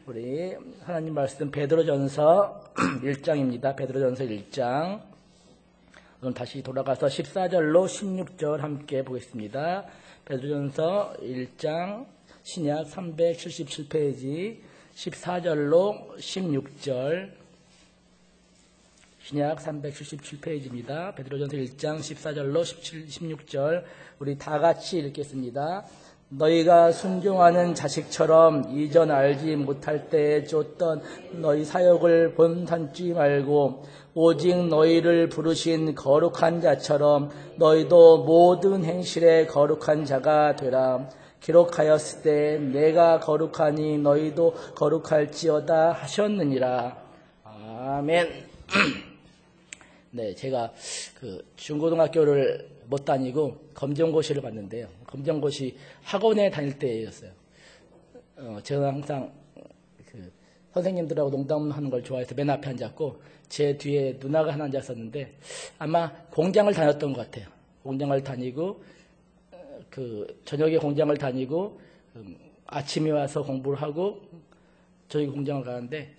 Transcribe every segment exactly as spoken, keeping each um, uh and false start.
우리 하나님 말씀 베드로전서 일 장입니다. 베드로전서 일 장. 오늘 다시 돌아가서 십사 절로 십육 절 함께 보겠습니다. 베드로전서 일 장 신약 삼백칠십칠 페이지 십사 절로 십육 절. 신약 삼백칠십칠 페이지입니다. 베드로전서 일 장 십사 절로 십칠, 십육 절 우리 다 같이 읽겠습니다. 너희가 순종하는 자식처럼 이전 알지 못할 때에 쫓던 너희 사역을 본탄지 말고 오직 너희를 부르신 거룩한 자처럼 너희도 모든 행실에 거룩한 자가 되라. 기록하였을 때 내가 거룩하니 너희도 거룩할지어다 하셨느니라. 아멘. 네, 제가 그 중고등학교를 못 다니고 검정고시를 봤는데요. 검정고시 학원에 다닐 때였어요. 어, 제가 항상 그 선생님들하고 농담하는 걸 좋아해서 맨 앞에 앉았고 제 뒤에 누나가 하나 앉았었는데 아마 공장을 다녔던 것 같아요. 공장을 다니고 그 저녁에 공장을 다니고 음, 아침에 와서 공부를 하고 저희 공장을 가는데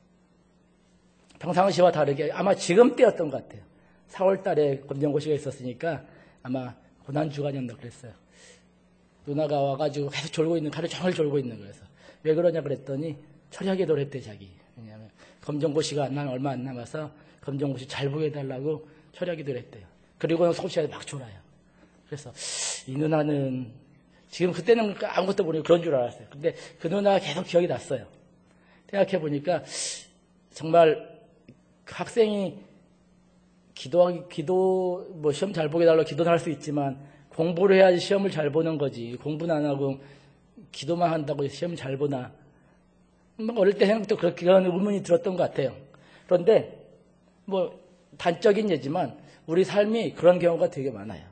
평상시와 다르게 아마 지금 때였던 것 같아요. 사월 달에 검정고시가 있었으니까 아마 고난주간이었나 그랬어요. 누나가 와가지고 계속 졸고 있는, 하루 종일 졸고 있는 거예요. 왜 그러냐 그랬더니 철야기도를 했대, 자기. 왜냐하면 검정고시가 안 남, 얼마 안 남아서 검정고시 잘 보게 해달라고 철야기도를 했대요. 그리고는 속시간에 막 졸아요. 그래서 이 누나는 지금 그때는 아무것도 모르고 그런 줄 알았어요. 근데 그 누나가 계속 기억이 났어요. 생각해보니까 정말 그 학생이 기도하기, 기도, 뭐 시험 잘 보게 달라고 기도는 할 수 있지만 공부를 해야지 시험을 잘 보는 거지. 공부는 안 하고 기도만 한다고 시험 잘 보나. 뭐 어릴 때 생각도 그렇게 그런 의문이 들었던 것 같아요. 그런데 뭐 단적인 예지만 우리 삶이 그런 경우가 되게 많아요.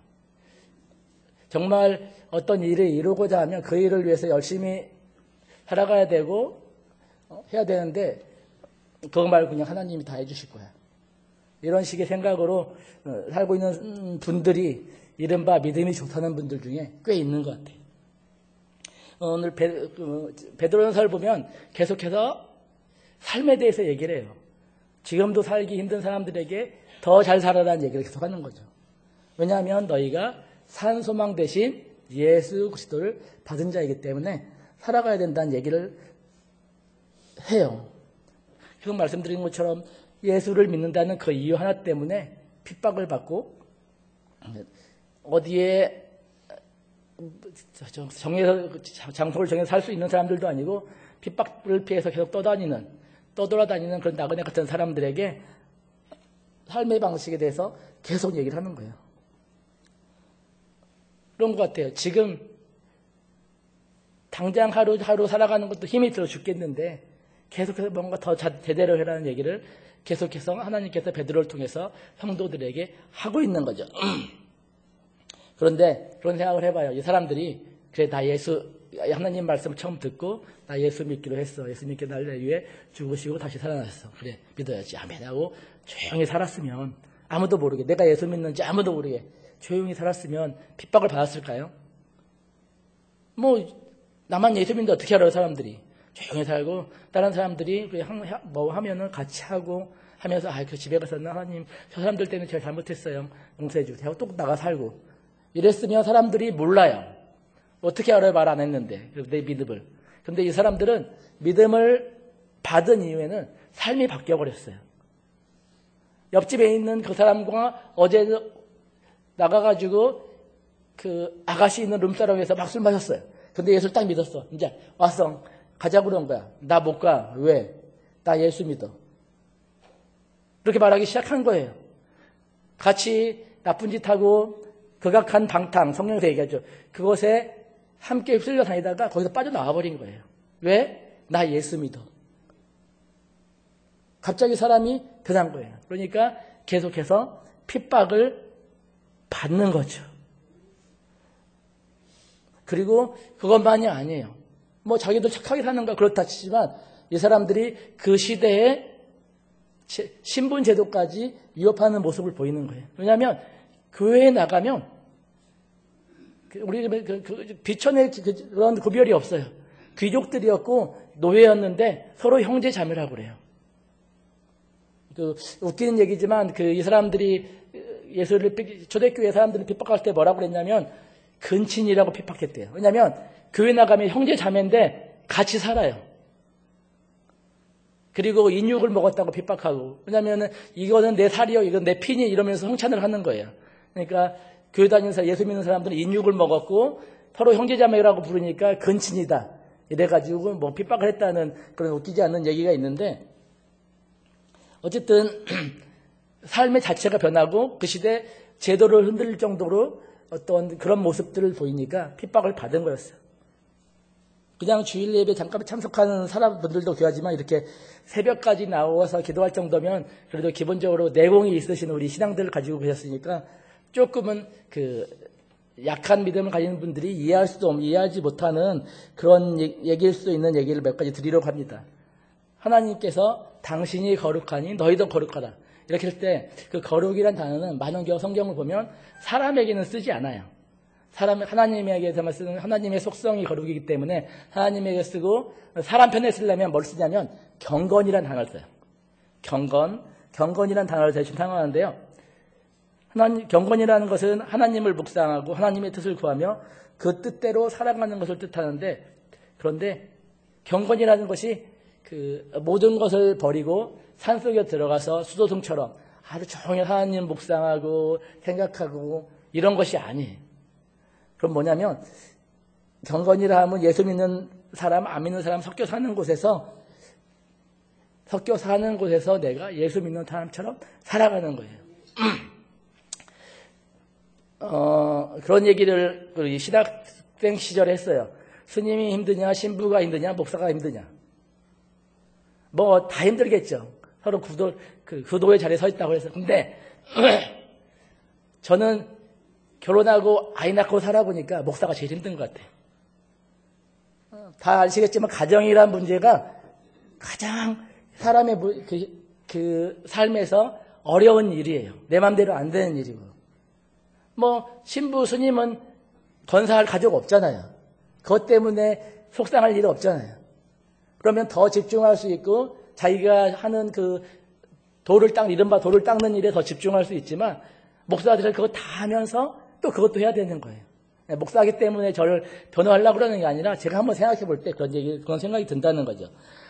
정말 어떤 일을 이루고자 하면 그 일을 위해서 열심히 살아가야 되고 해야 되는데 그거 말고 그냥 하나님이 다 해주실 거야. 이런 식의 생각으로 살고 있는 분들이 이른바 믿음이 좋다는 분들 중에 꽤 있는 것 같아요. 오늘 베, 베드로전서를 보면 계속해서 삶에 대해서 얘기를 해요. 지금도 살기 힘든 사람들에게 더 잘 살아라는 얘기를 계속하는 거죠. 왜냐하면 너희가 산 소망 대신 예수 그리스도를 받은 자이기 때문에 살아가야 된다는 얘기를 해요. 지금 말씀드린 것처럼 예수를 믿는다는 그 이유 하나 때문에 핍박을 받고 어디에 정해서 장소를 정해서 살 수 있는 사람들도 아니고 핍박을 피해서 계속 떠다니는 떠돌아다니는 그런 나그네 같은 사람들에게 삶의 방식에 대해서 계속 얘기를 하는 거예요. 그런 것 같아요. 지금 당장 하루하루 살아가는 것도 힘이 들어 죽겠는데 계속해서 뭔가 더 제대로 해라는 얘기를 계속해서 하나님께서 베드로를 통해서 성도들에게 하고 있는 거죠. 그런데 그런 생각을 해봐요. 이 사람들이 그래 나 예수 하나님 말씀을 처음 듣고 나 예수 믿기로 했어. 예수 믿게 날 위해 죽으시고 다시 살아났어. 그래 믿어야지. 아멘 하고 조용히 살았으면 아무도 모르게 내가 예수 믿는지 아무도 모르게 조용히 살았으면 핍박을 받았을까요? 뭐 나만 예수 믿는데 어떻게 알아요 사람들이. 조용히 살고 다른 사람들이 뭐 하면은 같이 하고 하면서 아, 그 집에 가서는 하나님 저 사람들 때문에 제가 잘못했어요. 용서해 주세요. 하고 또 나가 살고 이랬으면 사람들이 몰라요. 어떻게 알아요? 말 안 했는데 내 믿음을. 근데 이 사람들은 믿음을 받은 이후에는 삶이 바뀌어 버렸어요. 옆집에 있는 그 사람과 어제 나가가지고 그 아가씨 있는 룸사롱에서 막 술 마셨어요. 근데 예수를 딱 믿었어. 이제 왔어. 가자고 그런 거야. 나 못 가. 왜? 나 예수 믿어. 그렇게 말하기 시작한 거예요. 같이 나쁜 짓 하고 극악한 방탕, 성경에서 얘기하죠. 그곳에 함께 휩쓸려 다니다가 거기서 빠져나와 버린 거예요. 왜? 나 예수 믿어. 갑자기 사람이 변한 거예요. 그러니까 계속해서 핍박을 받는 거죠. 그리고 그것만이 아니에요. 뭐 자기도 착하게 사는가 그렇다 치지만 이 사람들이 그 시대에 신분 제도까지 위협하는 모습을 보이는 거예요. 왜냐하면 교회에 나가면 우리 그, 그 비천의 그런 구별이 없어요. 귀족들이었고 노예였는데 서로 형제 자매라고 그래요. 그 웃기는 얘기지만 그 이 사람들이 예수를 초대교회 사람들을 핍박할 때 뭐라고 그랬냐면 근친이라고 핍박했대요. 왜냐하면 교회 나가면 형제 자매인데 같이 살아요. 그리고 인육을 먹었다고 핍박하고, 왜냐하면 이거는 내 살이요, 이건 내 피니 이러면서 형찬을 하는 거예요. 그러니까 교회 다니는 사람, 예수 믿는 사람들은 인육을 먹었고 서로 형제자매라고 부르니까 근친이다 이래가지고 뭐 핍박을 했다는 그런 웃기지 않는 얘기가 있는데, 어쨌든 삶의 자체가 변하고 그 시대 제도를 흔들릴 정도로 어떤 그런 모습들을 보이니까 핍박을 받은 거였어요. 그냥 주일 예배 잠깐 참석하는 사람분들도 귀하지만 이렇게 새벽까지 나와서 기도할 정도면 그래도 기본적으로 내공이 있으신 우리 신앙들을 가지고 계셨으니까 조금은 그 약한 믿음을 가지는 분들이 이해할 수도 없, 이해하지 못하는 그런 얘기일 수도 있는 얘기를 몇 가지 드리려고 합니다. 하나님께서 당신이 거룩하니 너희도 거룩하다. 이렇게 할 때 그 거룩이란 단어는 많은 경우 성경을 보면 사람에게는 쓰지 않아요. 사람, 하나님에게서만 쓰는 하나님의 속성이 거룩이기 때문에 하나님에게 쓰고, 사람 편에 쓰려면 뭘 쓰냐면 경건이라는 단어를 써요. 경건, 경건이라는 단어를 대신 사용하는데요. 하나님, 경건이라는 것은 하나님을 묵상하고 하나님의 뜻을 구하며 그 뜻대로 살아가는 것을 뜻하는데, 그런데 경건이라는 것이 그 모든 것을 버리고 산속에 들어가서 수도승처럼 아주 종일 하나님 묵상하고 생각하고 이런 것이 아니에요. 그럼 뭐냐면 경건이라 하면 예수 믿는 사람, 안 믿는 사람 섞여 사는 곳에서 섞여 사는 곳에서 내가 예수 믿는 사람처럼 살아가는 거예요. 어, 그런 얘기를 신학생 시절에 했어요. 스님이 힘드냐, 신부가 힘드냐, 목사가 힘드냐. 뭐 다 힘들겠죠. 서로 구도, 그 구도의 자리에 서 있다고 해서. 근데 저는 결혼하고 아이 낳고 살아보니까 목사가 제일 힘든 것 같아요. 다 아시겠지만 가정이란 문제가 가장 사람의 그, 그 삶에서 어려운 일이에요. 내 맘대로 안 되는 일이고. 뭐 신부 스님은 건사할 가족 없잖아요. 그것 때문에 속상할 일 없잖아요. 그러면 더 집중할 수 있고 자기가 하는 그 돌을 닦는, 이른바 돌을 닦는 일에 더 집중할 수 있지만 목사들은 그거 다 하면서 또 그것도 해야 되는 거예요. 목사하기 때문에 저를 변호하려고 그러는 게 아니라 제가 한번 생각해 볼 때 그런 얘기, 그런 생각이 든다는 거죠.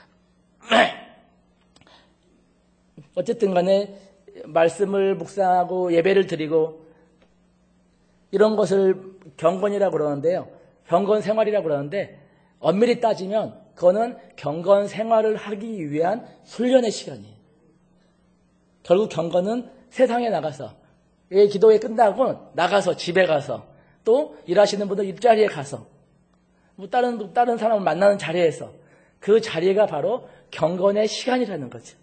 어쨌든 간에 말씀을 묵상하고 예배를 드리고 이런 것을 경건이라고 그러는데요. 경건 생활이라고 그러는데 엄밀히 따지면 그거는 경건 생활을 하기 위한 훈련의 시간이에요. 결국 경건은 세상에 나가서, 예, 기도회 끝나고 나가서 집에 가서 또 일하시는 분들 일자리에 가서 뭐 다른 다른 사람을 만나는 자리에서 그 자리가 바로 경건의 시간이라는 거죠.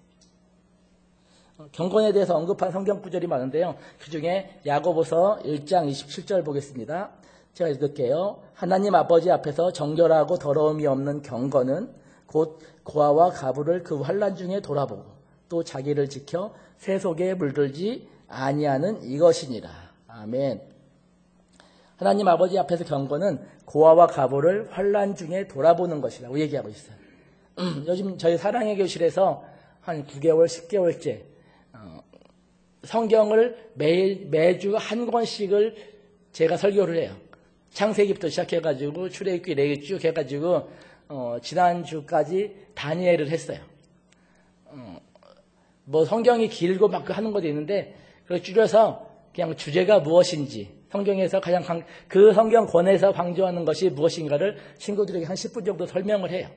경건에 대해서 언급한 성경 구절이 많은데요. 그중에 야고보서 일 장 이십칠 절 보겠습니다. 제가 읽을게요. 하나님 아버지 앞에서 정결하고 더러움이 없는 경건은 곧 고아와 가부를 그 환난 중에 돌아보고 또 자기를 지켜 새 속에 물들지 아니하는 이것이니라. 아멘. 하나님 아버지 앞에서 경건은 고아와 가부를 환난 중에 돌아보는 것이라고 얘기하고 있어요. 음, 요즘 저희 사랑의 교실에서 한 구 개월, 십 개월째 어, 성경을 매일 매주 한 권씩을 제가 설교를 해요. 창세기부터 시작해가지고 출애굽기 내기 쭉 해가지고 어, 지난주까지 다니엘을 했어요. 어, 뭐 성경이 길고 막 하는 것도 있는데 그걸 줄여서 그냥 주제가 무엇인지 성경에서 가장 강, 그 성경권에서 강조하는 것이 무엇인가를 친구들에게 한 십 분 정도 설명을 해요.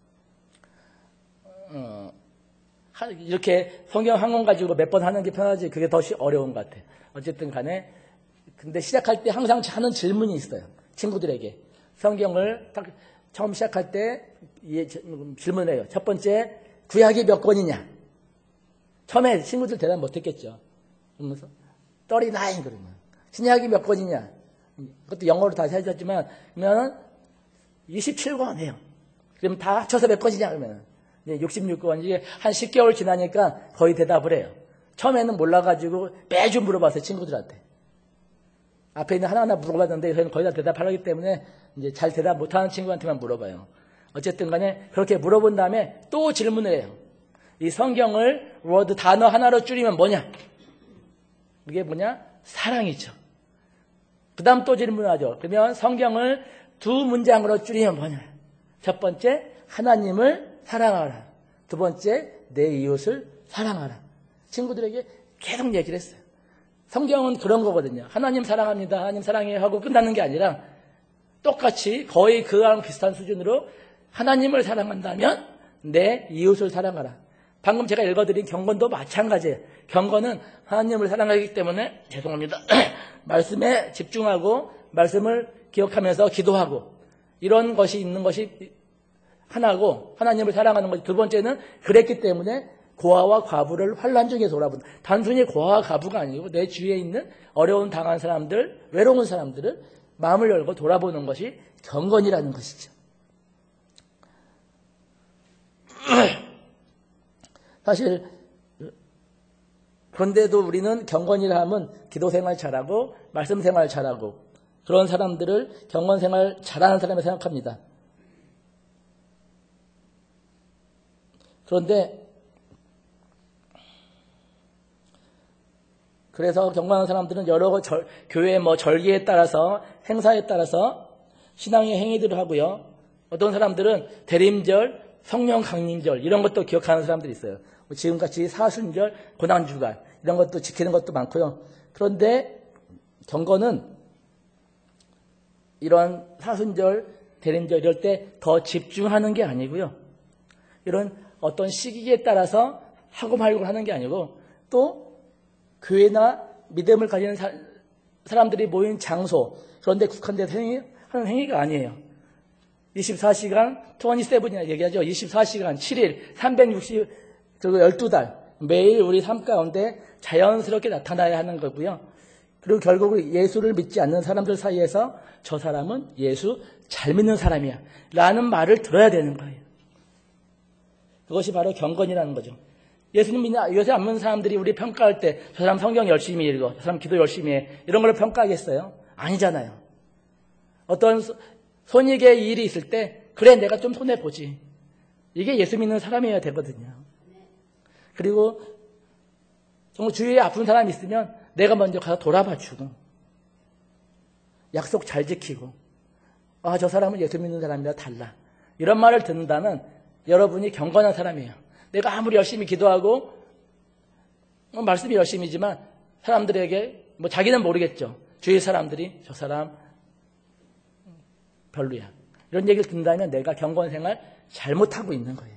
어, 이렇게 성경 한 권 가지고 몇 번 하는 게 편하지 그게 더 어려운 것 같아요. 어쨌든 간에 근데 시작할 때 항상 하는 질문이 있어요. 친구들에게. 성경을 딱 처음 시작할 때 질문을 해요. 첫 번째, 구약이 몇 권이냐? 처음에 친구들 대답 못했겠죠. 그러면서 삼십구 그러면. 신약이 몇 권이냐? 그것도 영어로 다시 해줬지만 그러면 이십칠 권 해요. 그럼 다 합쳐서 몇 권이냐? 그러면 육십육 권. 이게 한 십 개월 지나니까 거의 대답을 해요. 처음에는 몰라가지고 매주 물어봤어요. 친구들한테. 앞에 있는 하나하나 물어봤는데 거의 다 대답하기 때문에 이제 잘 대답 못하는 친구한테만 물어봐요. 어쨌든 간에 그렇게 물어본 다음에 또 질문을 해요. 이 성경을 워드 단어 하나로 줄이면 뭐냐? 그게 뭐냐? 사랑이죠. 그 다음 또 질문하죠. 그러면 성경을 두 문장으로 줄이면 뭐냐? 첫 번째, 하나님을 사랑하라. 두 번째, 내 이웃을 사랑하라. 친구들에게 계속 얘기를 했어요. 성경은 그런 거거든요. 하나님 사랑합니다. 하나님 사랑해요 하고 끝나는 게 아니라 똑같이 거의 그랑 비슷한 수준으로 하나님을 사랑한다면 내 이웃을 사랑하라. 방금 제가 읽어드린 경건도 마찬가지예요. 경건은 하나님을 사랑하기 때문에 죄송합니다. 말씀에 집중하고 말씀을 기억하면서 기도하고 이런 것이 있는 것이 하나고 하나님을 사랑하는 것이 두 번째는 그랬기 때문에 고아와 과부를 환난 중에 돌아본다. 단순히 고아와 과부가 아니고 내 주위에 있는 어려운 당한 사람들, 외로운 사람들을 마음을 열고 돌아보는 것이 경건이라는 것이죠. 사실 그런데도 우리는 경건이라 하면 기도 생활 잘하고 말씀 생활 잘하고 그런 사람들을 경건 생활 잘하는 사람이 생각합니다. 그런데 그래서 경건한 사람들은 여러 절, 교회 뭐 절기에 따라서 행사에 따라서 신앙의 행위들을 하고요. 어떤 사람들은 대림절, 성령 강림절 이런 것도 기억하는 사람들이 있어요. 지금같이 사순절, 고난주간 이런 것도 지키는 것도 많고요. 그런데 경건은 이런 사순절, 대림절 이럴 때 더 집중하는 게 아니고요. 이런 어떤 시기에 따라서 하고 말고 하는 게 아니고 또 교회나 믿음을 가지는 사, 사람들이 모인 장소 그런데 국한돼서 행위, 하는 행위가 아니에요. 이십사 시간, 이십칠이나 얘기하죠. 이십사 시간, 칠 일, 삼백육십, 그리고 열두 달 매일 우리 삶 가운데 자연스럽게 나타나야 하는 거고요. 그리고 결국 예수를 믿지 않는 사람들 사이에서 저 사람은 예수 잘 믿는 사람이야 라는 말을 들어야 되는 거예요. 그것이 바로 경건이라는 거죠. 예수님 믿는, 요새 안 믿는 사람들이 우리 평가할 때 저 사람 성경 열심히 읽어, 저 사람 기도 열심히 해 이런 걸 평가하겠어요? 아니잖아요. 어떤 손익의 일이 있을 때 그래 내가 좀 손해보지. 이게 예수 믿는 사람이어야 되거든요. 그리고 정말 주위에 아픈 사람이 있으면 내가 먼저 가서 돌아봐주고 약속 잘 지키고 아, 저 사람은 예수 믿는 사람이라 달라. 이런 말을 듣는다면 여러분이 경건한 사람이에요. 내가 아무리 열심히 기도하고 뭐 말씀이 열심히지만 사람들에게 뭐 자기는 모르겠죠. 주위 사람들이 저 사람 별로야. 이런 얘기를 듣는다면 내가 경건 생활 잘못하고 있는 거예요.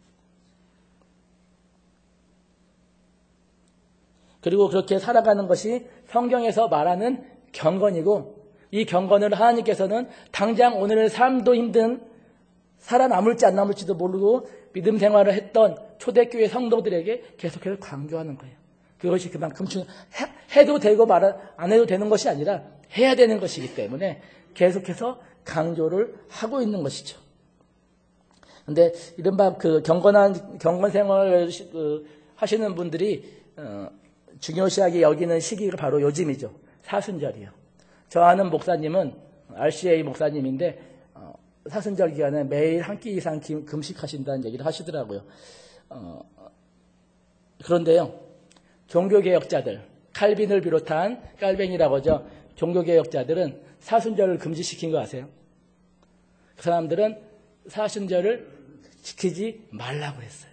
그리고 그렇게 살아가는 것이 성경에서 말하는 경건이고 이 경건을 하나님께서는 당장 오늘의 삶도 힘든 살아남을지 안 남을지도 모르고 믿음 생활을 했던 초대교회 성도들에게 계속해서 강조하는 거예요. 그것이 그만큼 중, 해, 해도 되고 말 안 해도 되는 것이 아니라 해야 되는 것이기 때문에 계속해서 강조를 하고 있는 것이죠. 그런데 이른바 그 경건한 경건 생활을 그 하시는 분들이 어, 중요시하게 여기는 시기가 바로 요즘이죠. 사순절이요. 저 아는 목사님은 알씨에이 목사님인데 어, 사순절 기간에 매일 한 끼 이상 기, 금식하신다는 얘기를 하시더라고요. 어, 그런데요. 종교개혁자들, 칼빈을 비롯한 깔뱅이라고 하죠. 종교개혁자들은 사순절을 금지시킨 거 아세요? 그 사람들은 사순절을 지키지 말라고 했어요.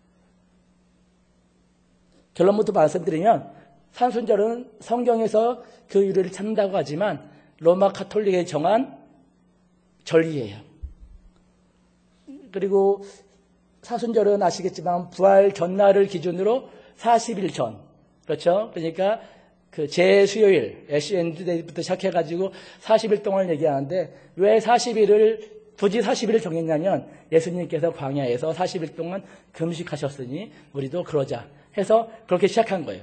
결론부터 말씀드리면 사순절은 성경에서 그 유래를 찾는다고 하지만 로마 가톨릭에 정한 절기예요. 그리고 사순절은 아시겠지만 부활 전날을 기준으로 사십 일 전, 그렇죠? 그러니까 그 제수요일, 애쉬엔드데이부터 시작해가지고 사십 일 동안 얘기하는데 왜 사십 일을 굳이 사십 일을 정했냐면 예수님께서 광야에서 사십 일 동안 금식하셨으니 우리도 그러자 해서 그렇게 시작한 거예요.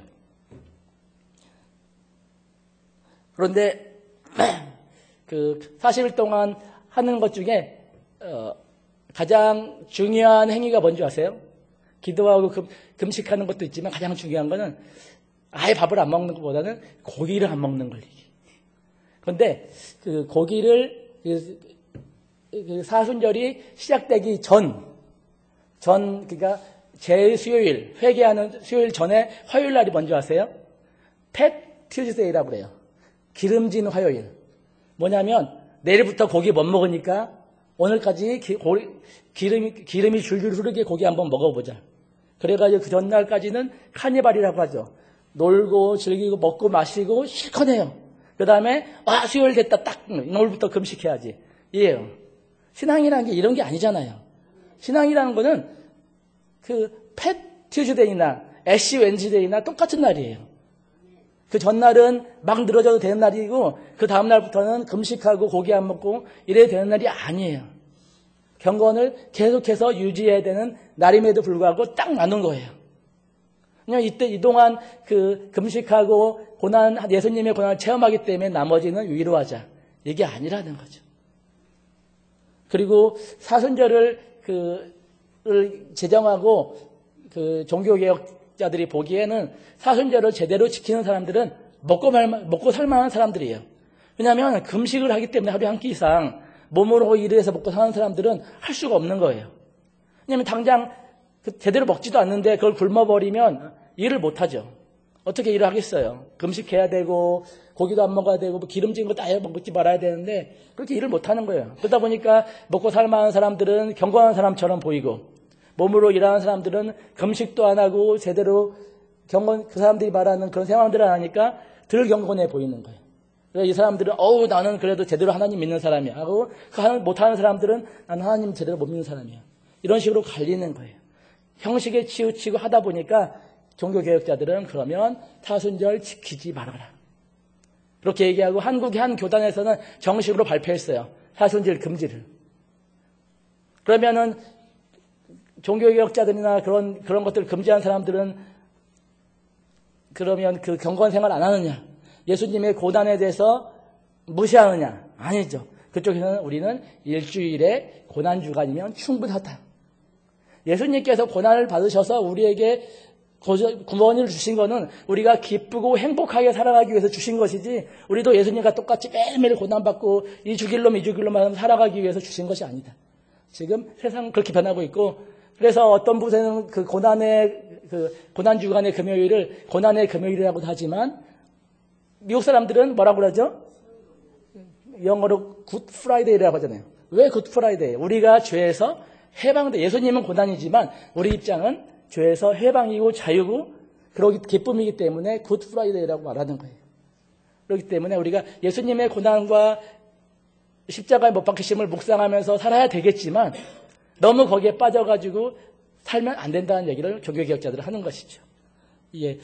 그런데 그 사십 일 동안 하는 것 중에 어, 가장 중요한 행위가 뭔지 아세요? 기도하고 금, 금식하는 것도 있지만 가장 중요한 거는 아예 밥을 안 먹는 것보다는 고기를 안 먹는 걸. 그런데 그 고기를 그 사순절이 시작되기 전, 전, 그러니까 제일 수요일, 회개하는 수요일 전에 화요일 날이 뭔지 아세요? 팻 튜즈데이라고 그래요. 기름진 화요일. 뭐냐면 내일부터 고기 못 먹으니까 오늘까지 기, 고, 기름이, 기름이 줄줄 흐르게 고기 한번 먹어보자. 그래가지고 그 전날까지는 카니발이라고 하죠. 놀고 즐기고 먹고 마시고 실컷 해요. 그 다음에 아 수요일 됐다 딱 오늘부터 금식해야지. 이에요. 신앙이라는 게 이런 게 아니잖아요. 신앙이라는 거는 그 팻 튜즈데이나 애쉬 웬즈데이나 똑같은 날이에요. 그 전날은 막 늘어져도 되는 날이고 그 다음날부터는 금식하고 고기 안 먹고 이래야 되는 날이 아니에요. 경건을 계속해서 유지해야 되는 날임에도 불구하고 딱 나눈 거예요. 그냥 이때 이동안 그 금식하고 고난, 예수님의 고난을 체험하기 때문에 나머지는 위로하자. 이게 아니라는 거죠. 그리고 사순절을 그, 를 제정하고 그 종교개혁자들이 보기에는 사순절을 제대로 지키는 사람들은 먹고 말, 먹고 살만한 사람들이에요. 왜냐하면 금식을 하기 때문에 하루에 한 끼 이상 몸으로 일을 해서 먹고 사는 사람들은 할 수가 없는 거예요. 왜냐하면 당장 그 제대로 먹지도 않는데 그걸 굶어버리면 일을 못하죠. 어떻게 일을 하겠어요? 금식해야 되고 고기도 안 먹어야 되고 뭐 기름진 거 다 먹지 말아야 되는데 그렇게 일을 못하는 거예요. 그러다 보니까 먹고 살만한 사람들은 경건한 사람처럼 보이고 몸으로 일하는 사람들은 금식도 안 하고 제대로 경건 그 사람들이 말하는 그런 생활들을 안 하니까 덜 경건해 보이는 거예요. 그래서 이 사람들은 어우 나는 그래도 제대로 하나님 믿는 사람이야 하고 그 못하는 사람들은 나는 하나님 제대로 못 믿는 사람이야. 이런 식으로 갈리는 거예요. 형식에 치우치고 하다 보니까 종교개혁자들은 그러면 사순절 지키지 말아라. 그렇게 얘기하고 한국의 한 교단에서는 정식으로 발표했어요. 사순절 금지를. 그러면은 종교개혁자들이나 그런, 그런 것들을 금지한 사람들은 그러면 그 경건 생활 안 하느냐? 예수님의 고난에 대해서 무시하느냐? 아니죠. 그쪽에서는 우리는 일주일에 고난주간이면 충분하다. 예수님께서 고난을 받으셔서 우리에게 구원을 주신 거는 우리가 기쁘고 행복하게 살아가기 위해서 주신 것이지 우리도 예수님과 똑같이 매일매일 고난받고 이 주길로 이 주길로만 살아가기 위해서 주신 것이 아니다. 지금 세상은 그렇게 변하고 있고 그래서 어떤 부서는 그 고난의 그 고난 주간의 금요일을 고난의 금요일이라고도 하지만 미국 사람들은 뭐라고 그러죠? 영어로 굿 프라이데이라고 하잖아요. 왜 굿 프라이데이? 우리가 죄에서 해방돼. 예수님은 고난이지만 우리 입장은 죄에서 해방이고 자유고 그러기 기쁨이기 때문에 굿 프라이데이라고 말하는 거예요. 그렇기 때문에 우리가 예수님의 고난과 십자가의 못 박히심을 묵상하면서 살아야 되겠지만 너무 거기에 빠져가지고 살면 안 된다는 얘기를 종교개혁자들은 하는 것이죠. 예.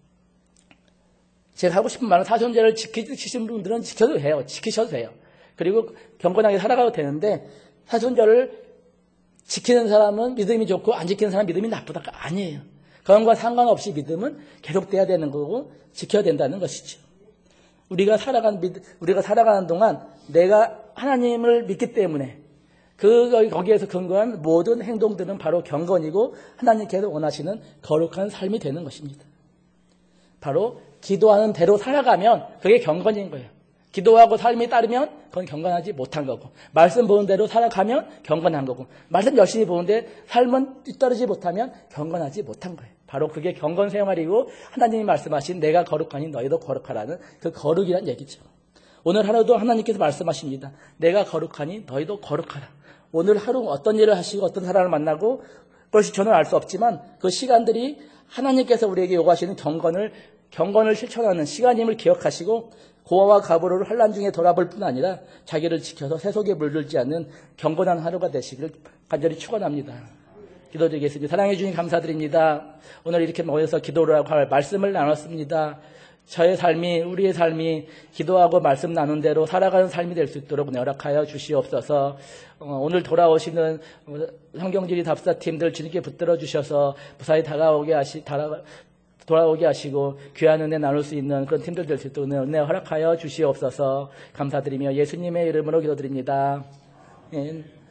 제가 하고 싶은 말은 사순절을 지키시는 분들은 지켜도 해요. 지키셔도 돼요. 그리고 경건하게 살아가도 되는데 사순절을 지키는 사람은 믿음이 좋고 안 지키는 사람은 믿음이 나쁘다가 아니에요. 그런과 상관없이 믿음은 계속돼야 되는 거고 지켜야 된다는 것이죠. 우리가 살아가는 우리가 살아가는 동안 내가 하나님을 믿기 때문에 그 거기에서 근거한 모든 행동들은 바로 경건이고 하나님께서 원하시는 거룩한 삶이 되는 것입니다. 바로 기도하는 대로 살아가면 그게 경건인 거예요. 기도하고 삶이 따르면 그건 경건하지 못한 거고 말씀 보는 대로 살아가면 경건한 거고 말씀 열심히 보는데 삶은 뒤따르지 못하면 경건하지 못한 거예요. 바로 그게 경건 생활이고 하나님이 말씀하신 내가 거룩하니 너희도 거룩하라는 그 거룩이란 얘기죠. 오늘 하루도 하나님께서 말씀하십니다. 내가 거룩하니 너희도 거룩하라. 오늘 하루 어떤 일을 하시고 어떤 사람을 만나고 그것이 저는 알 수 없지만 그 시간들이 하나님께서 우리에게 요구하시는 경건을 경건을 실천하는 시간임을 기억하시고 고아와 가부로를 환난 중에 돌아볼 뿐 아니라 자기를 지켜서 세속에 물들지 않는 경건한 하루가 되시기를 간절히 축원합니다. 기도드리겠습니다. 사랑해 주님 감사드립니다. 오늘 이렇게 모여서 기도를 하고 할 말씀을 나눴습니다. 저의 삶이 우리의 삶이 기도하고 말씀 나눈 대로 살아가는 삶이 될 수 있도록 허락하여 주시옵소서. 오늘 돌아오시는 성경지리 답사팀들 주님께 붙들어 주셔서 무사히 다가오게 하시 다가 돌아오게 하시고 귀한 은혜 나눌 수 있는 그런 팀들 될 수 있도록 은혜 허락하여 주시옵소서. 감사드리며 예수님의 이름으로 기도드립니다. 예.